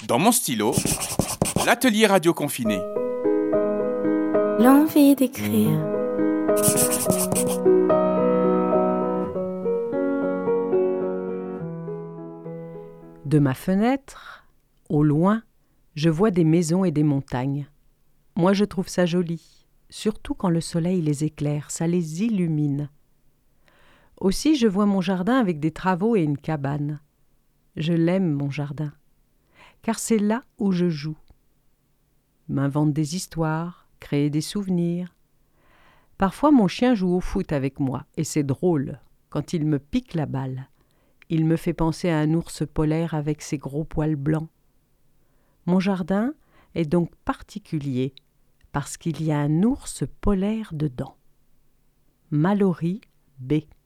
Dans mon stylo, l'atelier radio confiné. L'envie d'écrire. De ma fenêtre, au loin, je vois des maisons et des montagnes. Moi, je trouve ça joli, surtout quand le soleil les éclaire, ça les illumine. Aussi, je vois mon jardin avec des travaux et une cabane. Je l'aime, mon jardin, car c'est là où je joue. M'invente des histoires, créer des souvenirs. Parfois, mon chien joue au foot avec moi, et c'est drôle, quand il me pique la balle. Il me fait penser à un ours polaire avec ses gros poils blancs. Mon jardin est donc particulier, parce qu'il y a un ours polaire dedans. Mallory B.